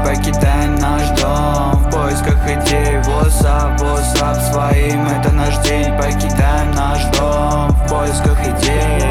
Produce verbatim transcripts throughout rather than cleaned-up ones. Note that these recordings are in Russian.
покидаем наш дом в поисках идей. What's up, what's up, своим это наш день. Покидаем наш дом в поисках идей.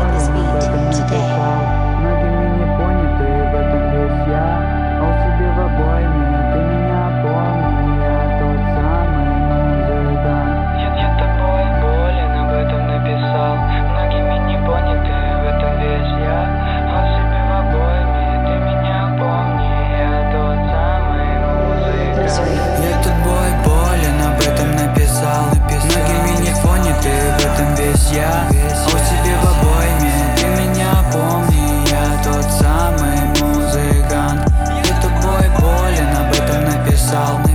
Многими не поняты, в этом весь я. А у себе в обойме ты меня помни, я тот самый музыкант. Нет, я тобой болен, об этом написал. Многими не поняты, в этом весь я. А у себя в обойме ты меня помни, я тот самый музыкант. Я тобой болен, об этом написал. Многими не поняты, в этом весь я. А у себе в обойме ты меня помни, я тот самый музыкант. Я тобой болен, об этом написал.